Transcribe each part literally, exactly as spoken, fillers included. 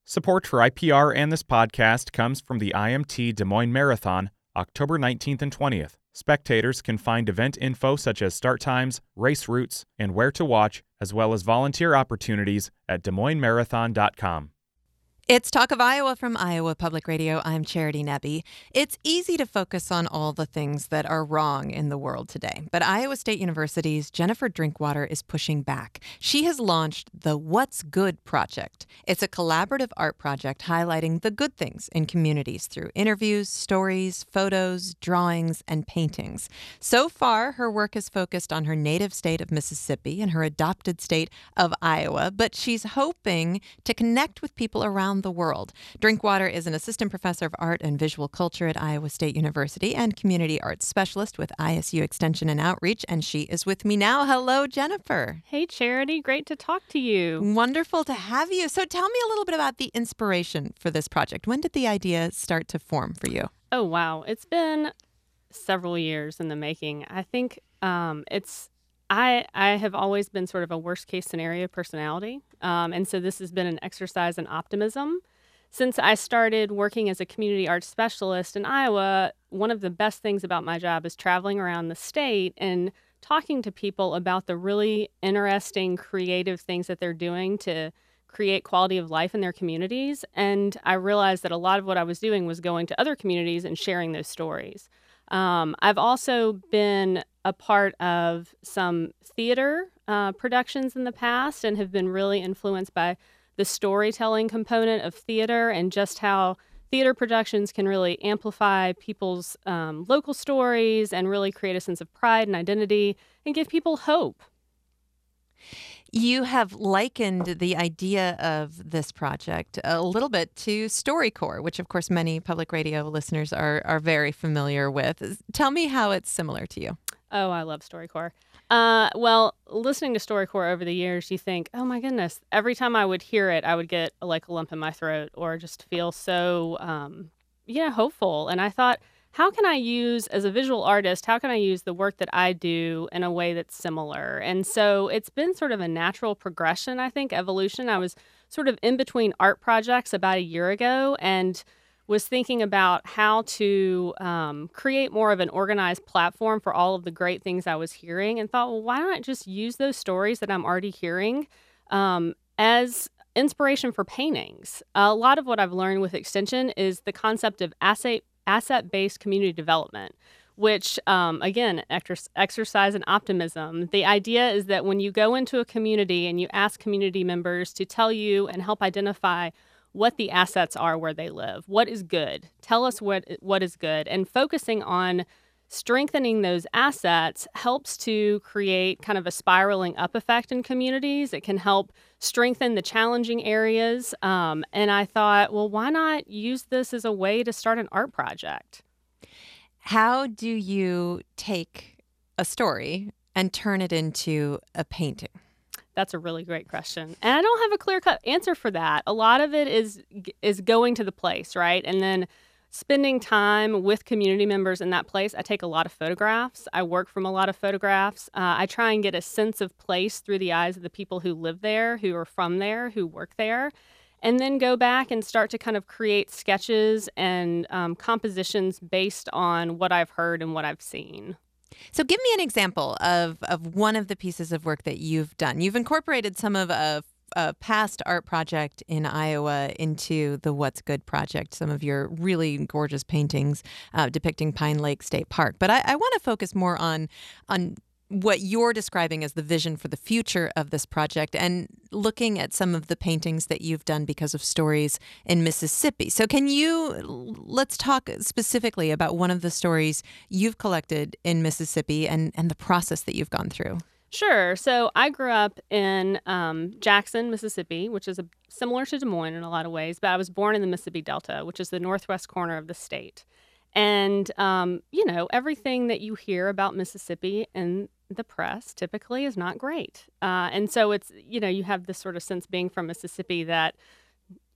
Support for I P R and this podcast comes from the I M T Des Moines Marathon, October nineteenth and twentieth. Spectators can find event info such as start times, race routes, and where to watch, as well as volunteer opportunities at des moines marathon dot com. It's Talk of Iowa from Iowa Public Radio. I'm Charity Nebbe. It's easy to focus on all the things that are wrong in the world today, but Iowa State University's Jennifer Drinkwater is pushing back. She has launched the What's Good Project. It's a collaborative art project highlighting the good things in communities through interviews, stories, photos, drawings, and paintings. So far, her work is focused on her native state of Mississippi and her adopted state of Iowa, but she's hoping to connect with people around the world. Drinkwater is an assistant professor of art and visual culture at Iowa State University and community arts specialist with I S U Extension and Outreach, and she is with me now. Hello, Jennifer. Hey, Charity. Great to talk to you. Wonderful to have you. So tell me a little bit about the inspiration for this project. When did the idea start to form for you? Oh, wow. It's been several years in the making. I think um, it's I I have always been sort of a worst case scenario personality. Um, and so this has been an exercise in optimism. Since I started working as a community arts specialist in Iowa, one of the best things about my job is traveling around the state and talking to people about the really interesting, creative things that they're doing to create quality of life in their communities. And I realized that a lot of what I was doing was going to other communities and sharing those stories. Um, I've also been a part of some theater uh, productions in the past and have been really influenced by the storytelling component of theater and just how theater productions can really amplify people's um, local stories and really create a sense of pride and identity and give people hope. You have likened the idea of this project a little bit to StoryCorps, which of course many public radio listeners are, are very familiar with. Tell me how it's similar to you. Oh, I love StoryCorps. Uh, well, listening to StoryCorps over the years, you think, oh my goodness, every time I would hear it, I would get like a lump in my throat or just feel so, um, yeah, hopeful. And I thought, how can I use, as a visual artist, how can I use the work that I do in a way that's similar? And so it's been sort of a natural progression, I think, evolution. I was sort of in between art projects about a year ago and was thinking about how to um, create more of an organized platform for all of the great things I was hearing and thought, well, why not just use those stories that I'm already hearing um, as inspiration for paintings? A lot of what I've learned with Extension is the concept of asset asset-based community development, which, um, again, ex- exercise in optimism. The idea is that when you go into a community and you ask community members to tell you and help identify what the assets are where they live, what is good, tell us what what is good, and focusing on strengthening those assets helps to create kind of a spiraling up effect in communities. It can help strengthen the challenging areas. Um, and I thought, well, why not use this as a way to start an art project? How do you take a story and turn it into a painting? That's a really great question. And I don't have a clear-cut answer for that. A lot of it is is going to the place, right? And then spending time with community members in that place. I take a lot of photographs. I work from a lot of photographs. Uh, I try and get a sense of place through the eyes of the people who live there, who are from there, who work there, and then go back and start to kind of create sketches and um, compositions based on what I've heard and what I've seen. So give me an example of, of one of the pieces of work that you've done. You've incorporated some of a, a past art project in Iowa into the What's Good project, some of your really gorgeous paintings uh, depicting Pine Lake State Park. But I, I want to focus more on on what you're describing as the vision for the future of this project and looking at some of the paintings that you've done because of stories in Mississippi. So can you, let's talk specifically about one of the stories you've collected in Mississippi and, and the process that you've gone through. Sure. So I grew up in um, Jackson, Mississippi, which is a, similar to Des Moines in a lot of ways, but I was born in the Mississippi Delta, which is the northwest corner of the state. And, um, you know, everything that you hear about Mississippi in the press typically is not great. Uh, and so it's, you know, you have this sort of sense being from Mississippi that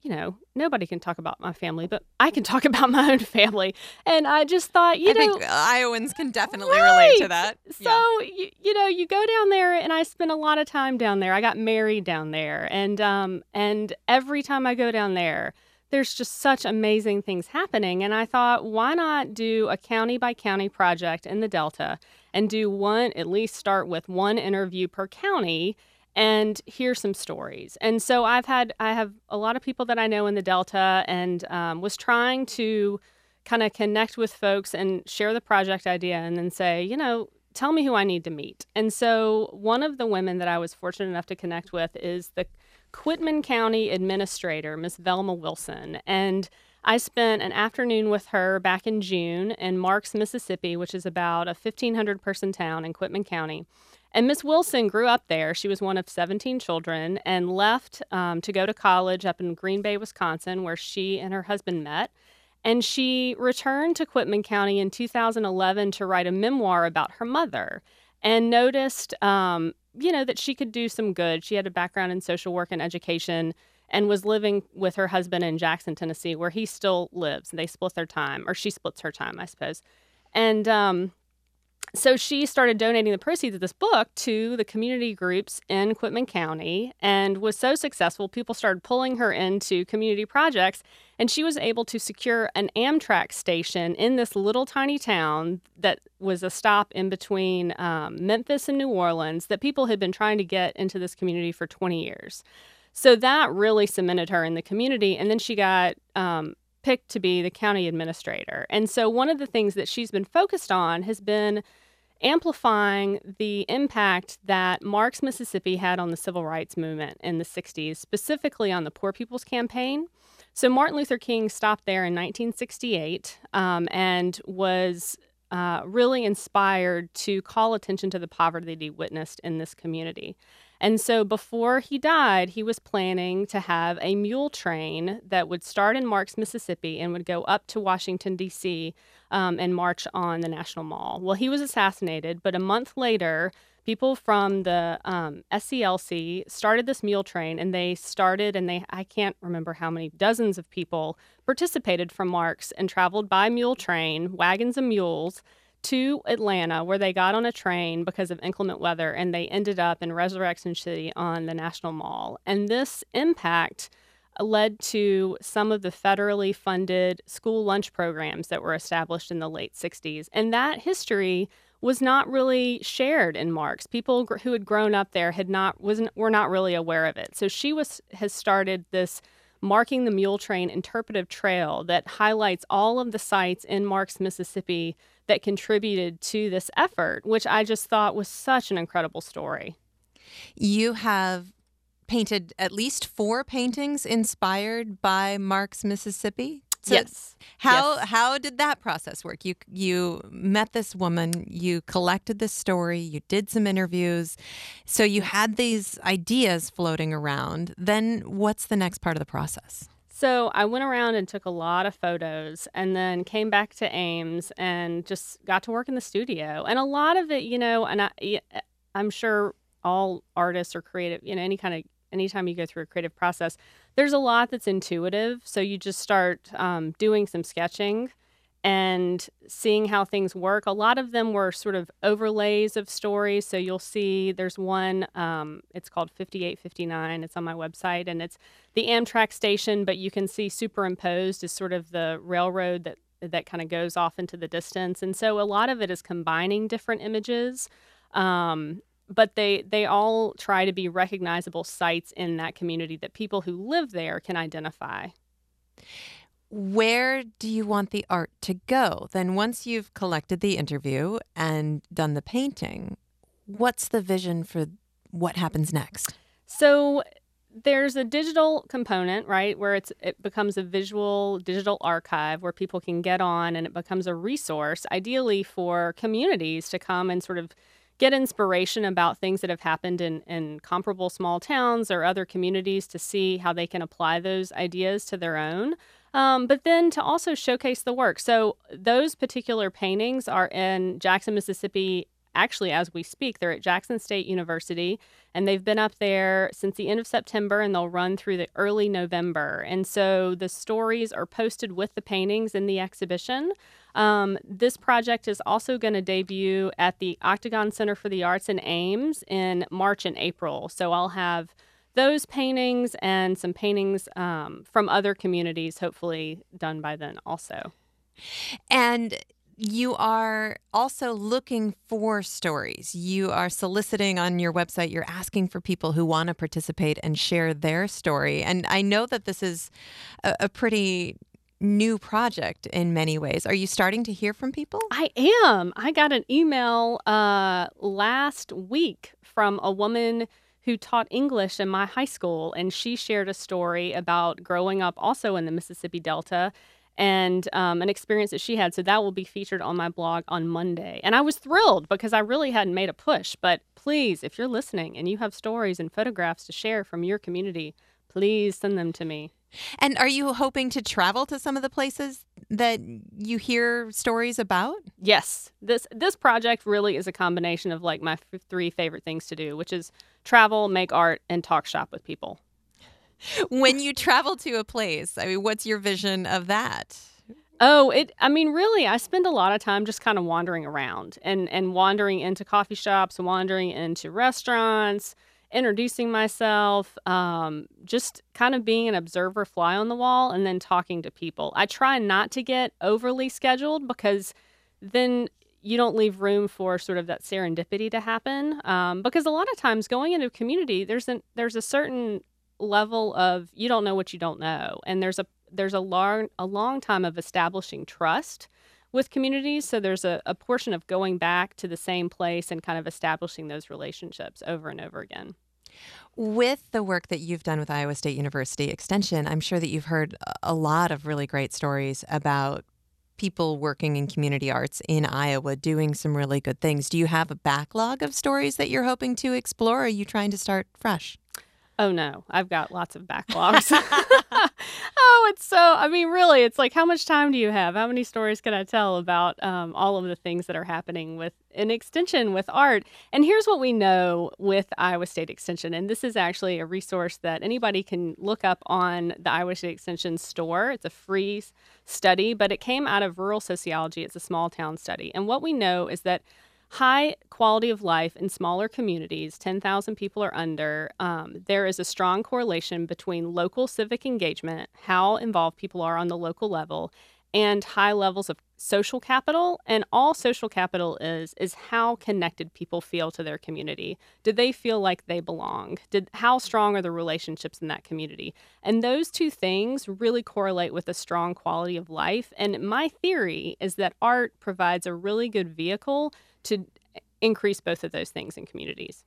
you know, nobody can talk about my family, but I can talk about my own family. And I just thought, you I know, think Iowans can definitely right. relate to that. So, Yeah. you, you know, you go down there, and I spent a lot of time down there. I got married down there. And, um, and every time I go down there, there's just such amazing things happening. And I thought, why not do a county by county project in the Delta and do one, at least start with one interview per county and hear some stories. And so I've had, I have a lot of people that I know in the Delta, and um, was trying to kind of connect with folks and share the project idea and then say, you know, tell me who I need to meet. And so one of the women that I was fortunate enough to connect with is the Quitman County Administrator, Miss Velma Wilson. And I spent an afternoon with her back in June in Marks, Mississippi, which is about a fifteen hundred person town in Quitman County. And Miss Wilson grew up there. She was one of seventeen children and left um, to go to college up in Green Bay, Wisconsin, where she and her husband met. And she returned to Quitman County in two thousand eleven to write a memoir about her mother, and noticed, um, you know, that she could do some good. She had a background in social work and education, and was living with her husband in Jackson, Tennessee, where he still lives. They split their time, or she splits her time, I suppose. And um, so she started donating the proceeds of this book to the community groups in Quitman County, and was so successful, people started pulling her into community projects, and she was able to secure an Amtrak station in this little tiny town that was a stop in between um, Memphis and New Orleans, that people had been trying to get into this community for twenty years. So that really cemented her in the community, and then she got um, picked to be the county administrator. And so one of the things that she's been focused on has been amplifying the impact that Marks, Mississippi had on the civil rights movement in the sixties, specifically on the Poor People's Campaign. So Martin Luther King stopped there in nineteen sixty-eight um, and was uh, really inspired to call attention to the poverty that he witnessed in this community. And so before he died, he was planning to have a mule train that would start in Marks, Mississippi, and would go up to Washington, D C, um, and march on the National Mall. Well, he was assassinated, but a month later, people from the um, S C L C started this mule train, and they started, and they, I can't remember how many dozens of people participated from Marks and traveled by mule train, wagons and mules, to Atlanta, where they got on a train because of inclement weather, and they ended up in Resurrection City on the National Mall. And this impact led to some of the federally funded school lunch programs that were established in the late sixties. And that history was not really shared in Marks. People gr- who had grown up there had not wasn't were not really aware of it. So she was has started this Marking the Mule Train interpretive trail that highlights all of the sites in Marks, Mississippi that contributed to this effort, which I just thought was such an incredible story. You have painted at least four paintings inspired by Marks, Mississippi. So yes. How yes. how did that process work? You you met this woman, you collected this story, you did some interviews, so you had these ideas floating around. Then what's the next part of the process? So I went around and took a lot of photos, and then came back to Ames and just got to work in the studio. And a lot of it, you know, and I, I'm sure all artists or creative, you know, any kind of, anytime you go through a creative process, there's a lot that's intuitive. So you just start um, doing some sketching and seeing how things work. A lot of them were sort of overlays of stories. So you'll see there's one, um, it's called fifty-eight fifty-nine. It's on my website, and it's the Amtrak station, but you can see superimposed is sort of the railroad that that kind of goes off into the distance. And so a lot of it is combining different images, um, but they they all try to be recognizable sites in that community that people who live there can identify. Where do you want the art to go? Then once you've collected the interview and done the painting, what's the vision for what happens next? So there's a digital component, right, where it's it becomes a visual digital archive where people can get on, and it becomes a resource, ideally for communities to come and sort of get inspiration about things that have happened in, in comparable small towns or other communities, to see how they can apply those ideas to their own. Um, but then to also showcase the work. So those particular paintings are in Jackson, Mississippi actually, as we speak, they're at Jackson State University, and they've been up there since the end of September, and they'll run through the early November. And so the stories are posted with the paintings in the exhibition. Um, this project is also going to debut at the Octagon Center for the Arts in Ames in March and April. So I'll have those paintings and some paintings um, from other communities, hopefully done by then also. And you are also looking for stories. You are soliciting on your website. You're asking for people who want to participate and share their story. And I know that this is a, a pretty new project in many ways. Are you starting to hear from people? I am. I got an email uh, last week from a woman who taught English in my high school, and she shared a story about growing up also in the Mississippi Delta and um, an experience that she had. So that will be featured on my blog on Monday. And I was thrilled because I really hadn't made a push. But please, if you're listening and you have stories and photographs to share from your community, please send them to me. And are you hoping to travel to some of the places that you hear stories about? Yes. This this project really is a combination of like my f- three favorite things to do, which is travel, make art, and talk shop with people. When you travel to a place, I mean, what's your vision of that? Oh, it. I mean, really, I spend a lot of time just kind of wandering around and, and wandering into coffee shops, wandering into restaurants, introducing myself, um, just kind of being an observer fly on the wall and then talking to people. I try not to get overly scheduled because then you don't leave room for sort of that serendipity to happen. Um, because a lot of times going into a community, there's an, there's a certain level of you don't know what you don't know. And there's a there's a long, a long time of establishing trust with communities. So there's a, a portion of going back to the same place and kind of establishing those relationships over and over again. With the work that you've done with Iowa State University Extension, I'm sure that you've heard a lot of really great stories about people working in community arts in Iowa doing some really good things. Do you have a backlog of stories that you're hoping to explore? Or are you trying to start fresh? Oh, no, I've got lots of backlogs. Oh, it's so, I mean, really, it's like, how much time do you have? How many stories can I tell about um, all of the things that are happening with an extension with art? And here's what we know with Iowa State Extension. And this is actually a resource that anybody can look up on the Iowa State Extension store. It's a free study, but it came out of rural sociology. It's a small town study. And what we know is that high quality of life in smaller communities, ten thousand people or under, um, there is a strong correlation between local civic engagement, how involved people are on the local level, and high levels of social capital. And all social capital is, is how connected people feel to their community. Did they feel like they belong? Did, how strong are the relationships in that community? And those two things really correlate with a strong quality of life. And my theory is that art provides a really good vehicle to increase both of those things in communities.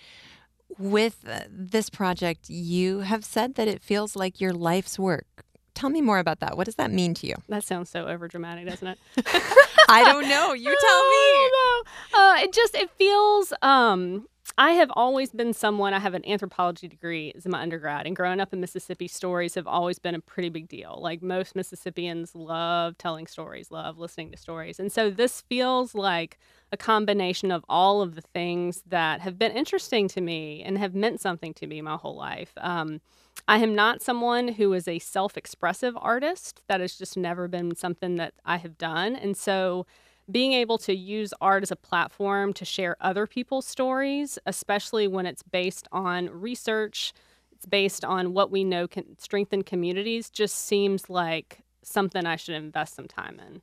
With uh, this project, you have said that it feels like your life's work. Tell me more about that. What does that mean to you? That sounds so overdramatic, doesn't it? I don't know. You tell me. Oh, no. Uh, it just, it feels, um, I have always been someone, I have an anthropology degree as my undergrad, and growing up in Mississippi, stories have always been a pretty big deal. Like most Mississippians love telling stories, love listening to stories. And so this feels like a combination of all of the things that have been interesting to me and have meant something to me my whole life. Um, I am not someone who is a self-expressive artist. That has just never been something that I have done. And so being able to use art as a platform to share other people's stories, especially when it's based on research, it's based on what we know can strengthen communities, just seems like something I should invest some time in.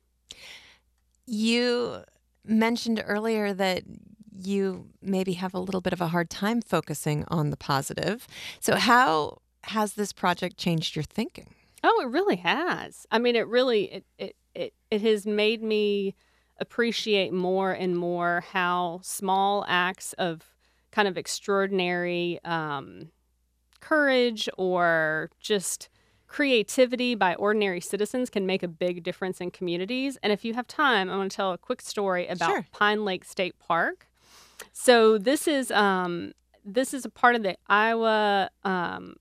You mentioned earlier that you maybe have a little bit of a hard time focusing on the positive. So how has this project changed your thinking? Oh, it really has. I mean, it really, it it it, it has made me appreciate more and more how small acts of kind of extraordinary um, courage or just creativity by ordinary citizens can make a big difference in communities. And if you have time, I want to tell a quick story about Sure. Pine Lake State Park. So this is um, this is a part of the Iowa um,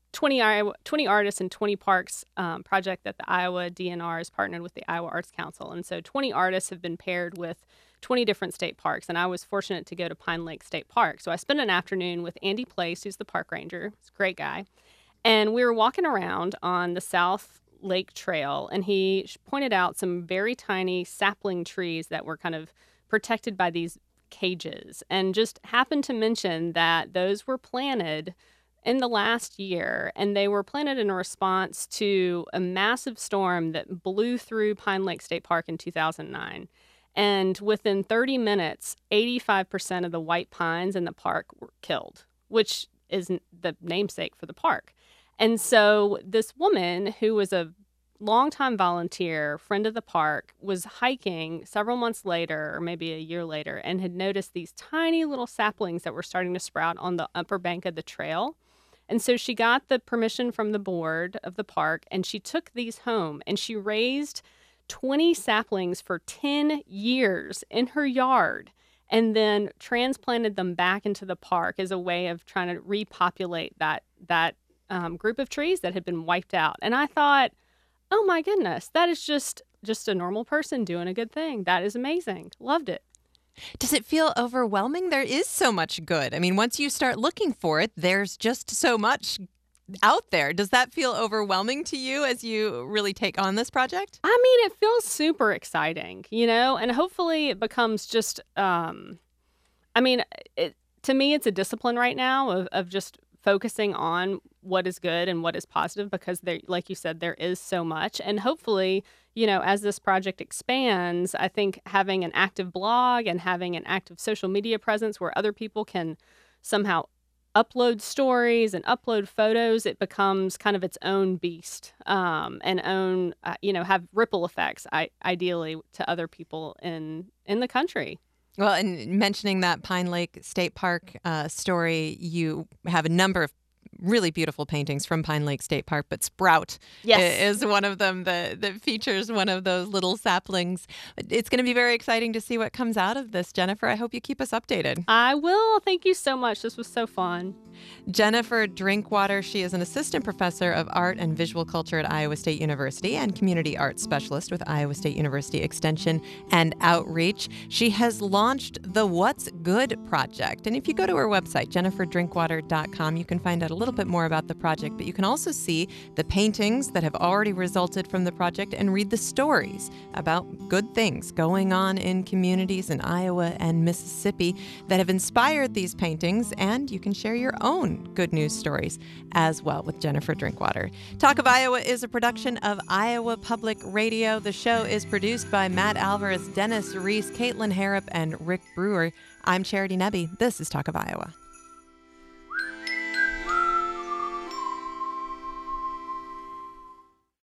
twenty, Iowa, twenty artists and twenty parks um, project that the Iowa D N R has partnered with the Iowa Arts Council. And so twenty artists have been paired with twenty different state parks. And I was fortunate to go to Pine Lake State Park. So I spent an afternoon with Andy Place, who's the park ranger. He's a great guy. And we were walking around on the South Lake Trail, and he pointed out some very tiny sapling trees that were kind of protected by these cages, and just happened to mention that those were planted in the last year, and they were planted in a response to a massive storm that blew through Pine Lake State Park in two thousand nine. And within thirty minutes, eighty-five percent of the white pines in the park were killed, which is the namesake for the park. And so this woman, who was a longtime volunteer, friend of the park, was hiking several months later, or maybe a year later, and had noticed these tiny little saplings that were starting to sprout on the upper bank of the trail. And so she got the permission from the board of the park, and she took these home, and she raised twenty saplings for ten years in her yard, and then transplanted them back into the park as a way of trying to repopulate that that um, group of trees that had been wiped out. And I thought, oh my goodness, that is just just a normal person doing a good thing. That is amazing. Loved it. Does it feel overwhelming? There is so much good. I mean, once you start looking for it, there's just so much out there. Does that feel overwhelming to you as you really take on this project? I mean, it feels super exciting, you know, and hopefully it becomes just, um, I mean, it, to me, it's a discipline right now of, of just focusing on what is good and what is positive, because there, like you said, there is so much. And hopefully, you know, as this project expands, I think having an active blog and having an active social media presence where other people can somehow upload stories and upload photos, it becomes kind of its own beast, um, and own, uh, you know, have ripple effects, I, ideally, to other people in in the country. Well, and mentioning that Pine Lake State Park uh, story, you have a number of really beautiful paintings from Pine Lake State Park, but Sprout Yes. is one of them that, that features one of those little saplings. It's going to be very exciting to see what comes out of this, Jennifer. I hope you keep us updated. I will. Thank you so much. This was so fun. Jennifer Drinkwater, she is an assistant professor of art and visual culture at Iowa State University and community arts specialist with Iowa State University Extension and Outreach. She has launched the What's Good project. And if you go to her website, jennifer drinkwater dot com, you can find out a little bit more about the project, but you can also see the paintings that have already resulted from the project and read the stories about good things going on in communities in Iowa and Mississippi that have inspired these paintings, and you can share your own good news stories as well with Jennifer Drinkwater. Talk of Iowa is a production of Iowa Public Radio. The show is produced by Matt Alvarez, Dennis Reese, Caitlin Harrop, and Rick Brewer. I'm Charity Nebbe. This is Talk of Iowa.